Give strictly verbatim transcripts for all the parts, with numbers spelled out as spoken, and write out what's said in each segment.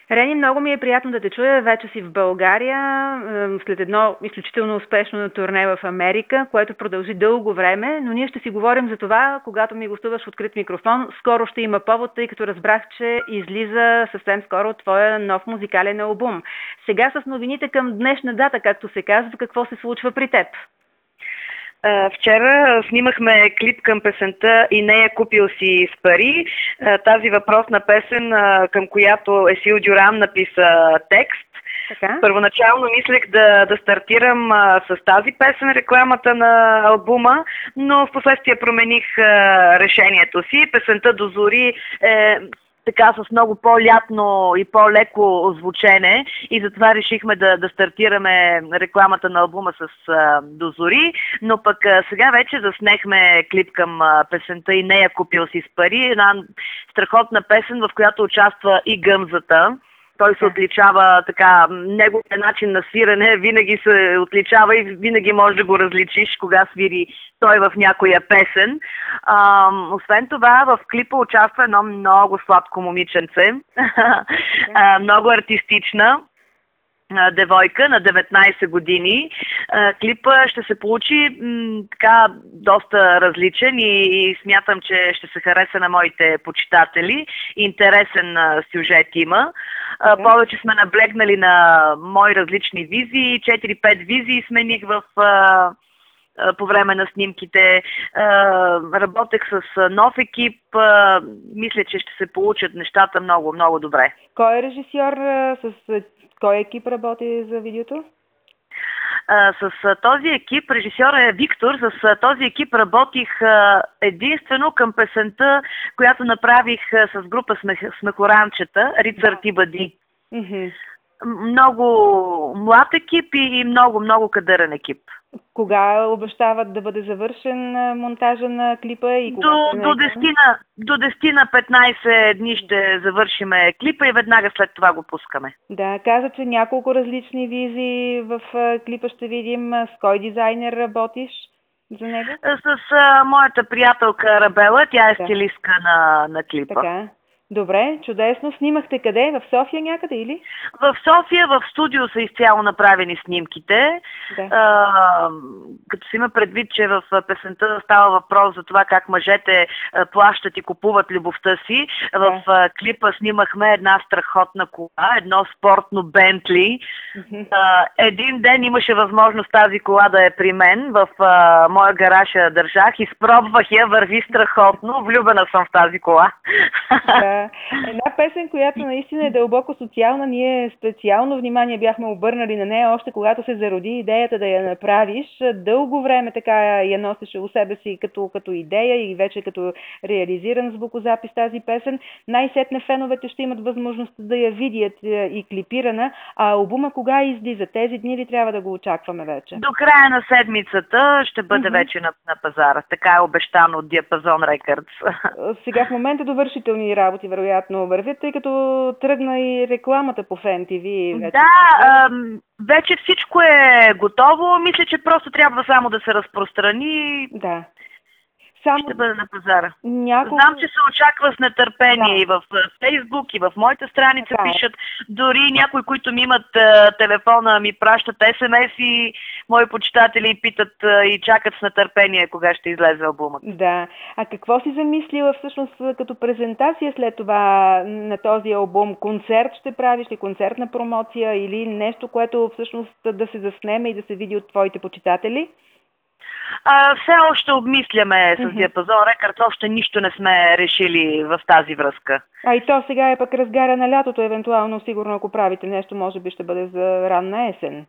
Рени, много ми е приятно да те чуя. Вече си в България, е, след едно изключително успешно турне в Америка, което продължи дълго време, но ние ще си говорим за това, когато ми гостуваш в открит микрофон. Скоро ще има повод, тъй като разбрах, че излиза съвсем скоро твоя нов музикален албум. Сега с новините към днешна дата, както се казва, какво се случва при теб? Вчера снимахме клип към песента "И нея купил си с пари". Тази въпросна песен, към която Есил Дюран написа текст. Така? Първоначално мислех да, да стартирам а, с тази песен рекламата на албума, но в последствие промених а, решението си. Песента "До зори" е така с много по-лятно и по-леко звучене и затова решихме да, да стартираме рекламата на албума с а, "До зори", но пък а, сега вече заснехме клип към а, песента "И нея купил си с пари", една страхотна песен, в която участва и Гъмзата. Той се отличава така, неговият начин на свирене винаги се отличава и винаги можеш да го различиш кога свири той в някоя песен. А, освен това, в клипа участва едно много сладко момиченце, а, много артистична девойка на деветнайсет години. Клипа ще се получи м, така доста различен и, и смятам, че ще се хареса на моите почитатели. Интересен а, сюжет има. А, повече сме наблегнали на мои различни визии. четири-пет визии смених в а, по време на снимките. Работех с нов екип. Мисля, че ще се получат нещата много, много добре. Кой е режисьор, с кой екип работи за видеото? С този екип, режисьор е Виктор, с този екип работих единствено към песента, която направих с група Смехоранчета, "Рицар ти бъди". Mm-hmm. Много млад екип и много, много кадърен екип. Кога обещават да бъде завършен монтажа на клипа? И кога до, до, десет, до десет на петнайсет дни ще завършиме клипа и веднага след това го пускаме. Да, каза, че няколко различни визии в клипа ще видим. С кой дизайнер работиш за него? С а, моята приятелка Рабела, тя е да. стилистка на, на клипа. Така. Добре, чудесно. Снимахте къде? В София някъде или? В София, в студио са изцяло направени снимките. Да. А, като си има предвид, че в песента става въпрос за това как мъжете плащат и купуват любовта си. Да. В а, клипа снимахме една страхотна кола, едно спортно Бентли. А, един ден имаше възможност тази кола да е при мен. В а, моя гараж я държах, изпробвах я, върви страхотно. Влюбена съм в тази кола. Да. Една песен, която наистина е дълбоко социална. Ние специално внимание бяхме обърнали на нея, още когато се зароди идеята да я направиш. Дълго време така я носеше у себе си като, като идея и вече като реализиран звукозапис тази песен. Най-сетне феновете ще имат възможност да я видят и клипирана. А албума кога излиза? Тези дни ли трябва да го очакваме вече? До края на седмицата ще бъде mm-hmm. вече на, на пазара. Така е обещано от Диапазон Records. Сега в момента довършителни работи вероятно вървят, тъй като тръгна и рекламата по Фен ТВ. Вече. Да, а, вече всичко е готово. Мисля, че просто трябва само да се разпространи. Да. Само... Ще бъде на пазара. Няколко... Знам, че се очаква с нетърпение да. И в Фейсбук, и в моята страница да. Пишат. Дори някои, които ми имат а, телефона, ми пращат ес ем ес и мои почитатели и питат а, и чакат с нетърпение кога ще излезе албумът. Да. А какво си замислила всъщност като презентация след това на този албум? Концерт ще правиш ли? Концертна промоция или нещо, което всъщност да се заснеме и да се види от твоите почитатели? А, все още обмисляме с mm-hmm. Диапазон Records, още нищо не сме решили в тази връзка. А и то сега е пък разгара на лятото, евентуално сигурно ако правите нещо, може би ще бъде за ранна есен.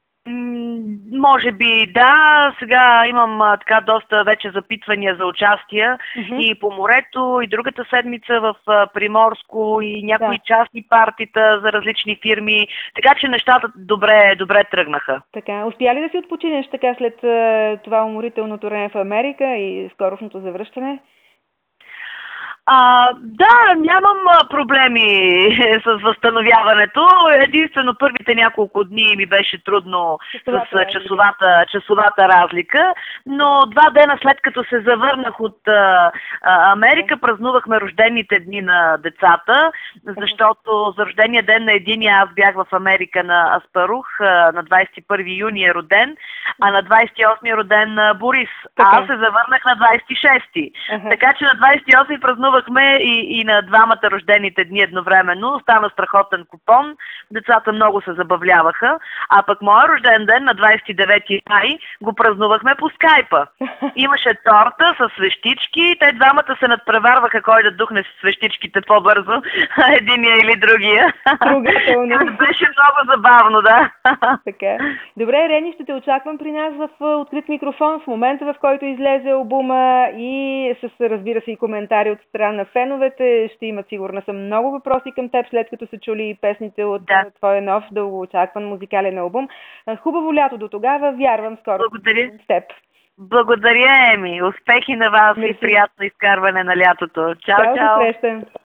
М- може би да, сега имам а, така доста вече запитвания за участия mm-hmm. и по морето, и другата седмица в а, Приморско, и някои да. Частни партита за различни фирми, така че нещата добре, добре тръгнаха. Така, успя ли да си отпочинеш така след а, това уморително турне в Америка и скорошното завръщане? А, да, нямам а, проблеми с възстановяването. Единствено първите няколко дни ми беше трудно Часовата с разлика. часовата, часовата разлика, но два дена след като се завърнах от а, а, Америка, празнувахме рождените дни на децата, защото за рождения ден на единия аз бях в Америка на Аспарух, а, на двадесет и първи юни е роден, а на двадесет и осми е роден а, Борис. А аз се завърнах на двадесет и шести. Ага. Така че на двадесет и осми празнувахме и, и на двамата рождените дни едновременно. Стана страхотен купон. Децата много се забавляваха. А пък моя рожден ден на двадесет и девети май го празнувахме по скайпа. Имаше торта с свещички. Те двамата се надпреварваха кой да духне свещичките по-бързо. Единия или другия. Трогателно. Беше много забавно, да. Така. Добре, Рени, ще те очаквам при нас в а, открит микрофон в момента, в който излезе албума и с, разбира се, и коментари от страна на феновете. Ще имат, сигурна съм, много въпроси към теб, след като са чули песните от Да. твоя нов, дългоочакван музикален албум. А, Хубаво лято до тогава. Вярвам скоро Благодаря. с теб. Благодаря, Еми. Успехи на вас Мерси. и приятно изкарване на лятото. Чао, Чао, до чао. среща.